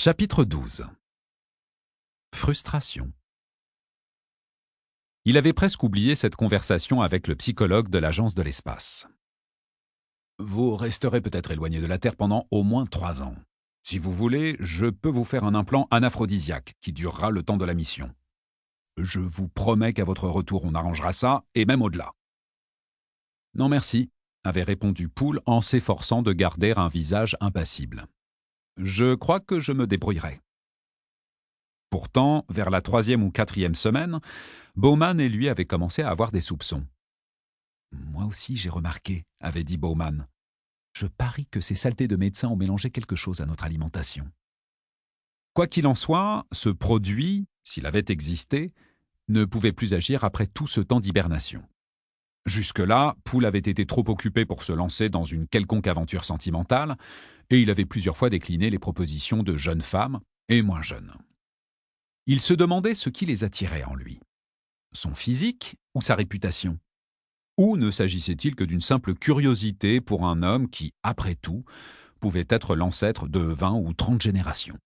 Chapitre 12. Frustration. Il avait presque oublié cette conversation avec le psychologue de l'agence de l'espace. Vous resterez peut-être éloigné de la Terre pendant au moins 3 ans. Si vous voulez, je peux vous faire un implant anaphrodisiaque qui durera le temps de la mission. Je vous promets qu'à votre retour, on arrangera ça, et même au-delà. Non merci, avait répondu Poole en s'efforçant de garder un visage impassible. Je crois que je me débrouillerai. Pourtant, vers la 3e ou 4e semaine, Bowman et lui avaient commencé à avoir des soupçons. « Moi aussi, j'ai remarqué, » avait dit Bowman. « Je parie que ces saletés de médecins ont mélangé quelque chose à notre alimentation. » Quoi qu'il en soit, ce produit, s'il avait existé, ne pouvait plus agir après tout ce temps d'hibernation. Jusque-là, Poole avait été trop occupé pour se lancer dans une quelconque aventure sentimentale, et il avait plusieurs fois décliné les propositions de jeunes femmes et moins jeunes. Il se demandait ce qui les attirait en lui. Son physique ou sa réputation? Ou ne s'agissait-il que d'une simple curiosité pour un homme qui, après tout, pouvait être l'ancêtre de 20 ou 30 générations?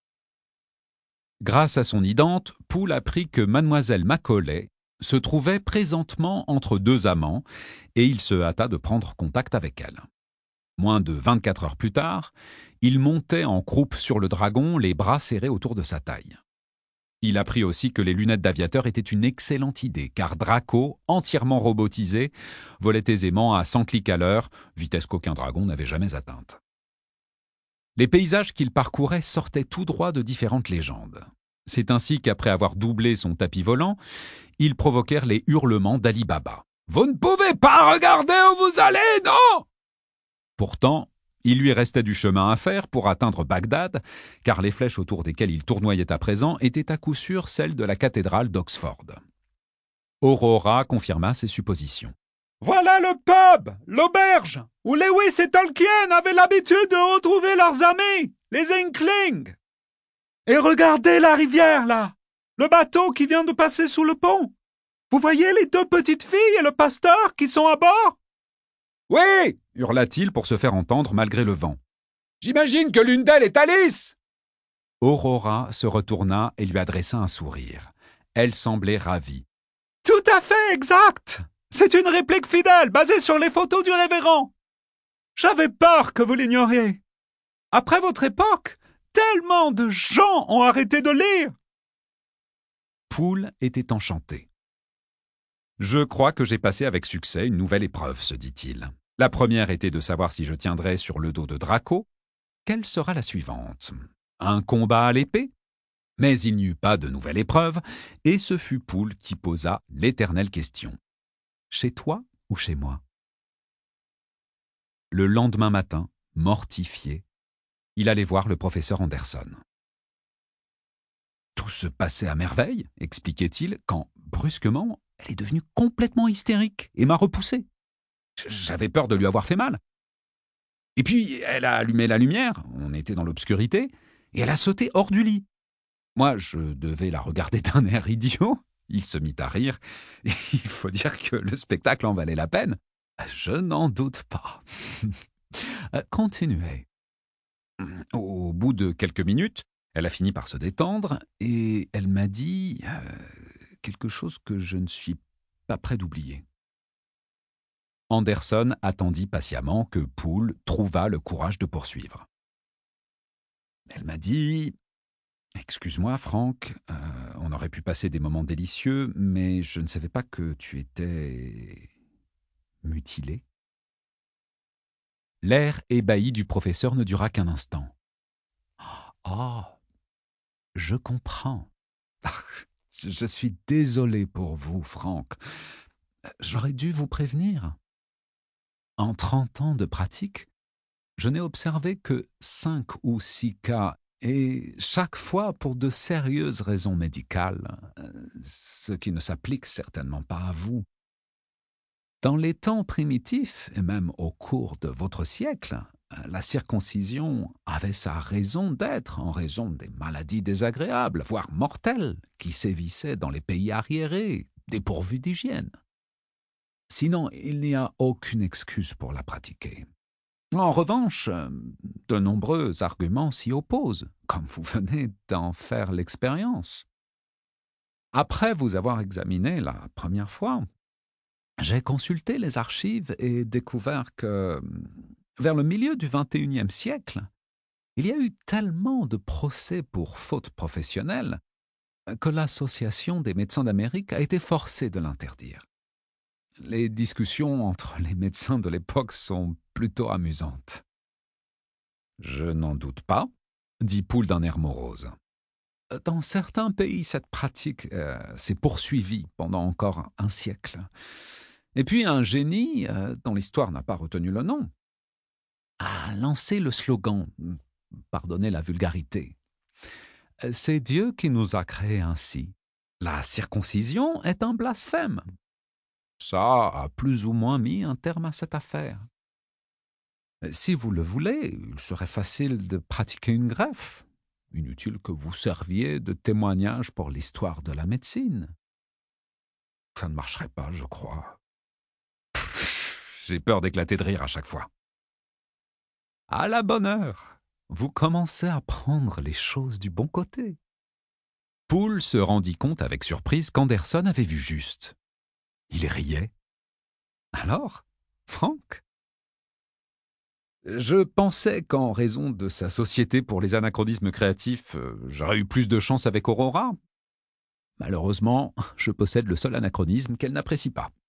Grâce à son idante, Poole apprit que mademoiselle Macaulay se trouvait présentement entre 2 amants et il se hâta de prendre contact avec elle. Moins de 24 heures plus tard, il montait en croupe sur le dragon, les bras serrés autour de sa taille. Il apprit aussi que les lunettes d'aviateur étaient une excellente idée, car Draco, entièrement robotisé, volait aisément à 100 clics à l'heure, vitesse qu'aucun dragon n'avait jamais atteinte. Les paysages qu'il parcourait sortaient tout droit de différentes légendes. C'est ainsi qu'après avoir doublé son tapis volant, ils provoquèrent les hurlements d'Ali Baba. « Vous ne pouvez pas regarder où vous allez, non !» Pourtant, il lui restait du chemin à faire pour atteindre Bagdad, car les flèches autour desquelles il tournoyait à présent étaient à coup sûr celles de la cathédrale d'Oxford. Aurora confirma ses suppositions. « Voilà le pub, l'auberge, où Lewis et Tolkien avaient l'habitude de retrouver leurs amis, les Inklings. Et regardez la rivière, là, le bateau qui vient de passer sous le pont. Vous voyez les 2 petites filles et le pasteur qui sont à bord ?»« Oui !» hurla-t-il pour se faire entendre malgré le vent. « J'imagine que l'une d'elles est Alice !» Aurora se retourna et lui adressa un sourire. Elle semblait ravie. « Tout à fait exact. C'est une réplique fidèle, basée sur les photos du révérend. J'avais peur que vous l'ignoriez. Après votre époque, tellement de gens ont arrêté de lire. » Poole était enchanté. « Je crois que j'ai passé avec succès une nouvelle épreuve, se dit-il. La première était de savoir si je tiendrais sur le dos de Draco. Quelle sera la suivante? Un combat à l'épée? Mais il n'y eut pas de nouvelle épreuve, et ce fut Poole qui posa l'éternelle question. Chez toi ou chez moi? Le lendemain matin, mortifié, il allait voir le professeur Anderson. Tout se passait à merveille, expliquait-il, quand, brusquement, elle est devenue complètement hystérique et m'a repoussé. J'avais peur de lui avoir fait mal. Et puis, elle a allumé la lumière, on était dans l'obscurité, et elle a sauté hors du lit. Moi, je devais la regarder d'un air idiot. Il se mit à rire. Et il faut dire que le spectacle en valait la peine. Je n'en doute pas. Continuez. Au bout de quelques minutes, elle a fini par se détendre et elle m'a dit quelque chose que je ne suis pas prêt d'oublier. Anderson attendit patiemment que Poole trouvât le courage de poursuivre. Elle m'a dit « Excuse-moi, Frank, on aurait pu passer des moments délicieux, mais je ne savais pas que tu étais mutilé. » L'air ébahi du professeur ne dura qu'un instant. « Ah, je comprends. Je suis désolé pour vous, Frank. J'aurais dû vous prévenir. En 30 ans de pratique, je n'ai observé que 5 ou 6 cas, et chaque fois pour de sérieuses raisons médicales, ce qui ne s'applique certainement pas à vous. Dans les temps primitifs, et même au cours de votre siècle, la circoncision avait sa raison d'être en raison des maladies désagréables, voire mortelles, qui sévissaient dans les pays arriérés, dépourvus d'hygiène. Sinon, il n'y a aucune excuse pour la pratiquer. En revanche, de nombreux arguments s'y opposent, comme vous venez d'en faire l'expérience. Après vous avoir examiné la première fois, j'ai consulté les archives et découvert que, vers le milieu du XXIe siècle, il y a eu tellement de procès pour faute professionnelle que l'Association des médecins d'Amérique a été forcée de l'interdire. Les discussions entre les médecins de l'époque sont plutôt amusantes. Je n'en doute pas, dit Poole d'un air morose. Dans certains pays, cette pratique s'est poursuivie pendant encore un siècle. Et puis un génie, dont l'histoire n'a pas retenu le nom, a lancé le slogan, pardonnez la vulgarité, « C'est Dieu qui nous a créés ainsi. La circoncision est un blasphème. » Ça a plus ou moins mis un terme à cette affaire. Si vous le voulez, il serait facile de pratiquer une greffe. Inutile que vous serviez de témoignage pour l'histoire de la médecine. Ça ne marcherait pas, je crois. J'ai peur d'éclater de rire à chaque fois. À la bonne heure, vous commencez à prendre les choses du bon côté. Poole se rendit compte avec surprise qu'Anderson avait vu juste. Il riait. Alors, Frank? Je pensais qu'en raison de sa société pour les anachronismes créatifs, j'aurais eu plus de chance avec Aurora. Malheureusement, je possède le seul anachronisme qu'elle n'apprécie pas.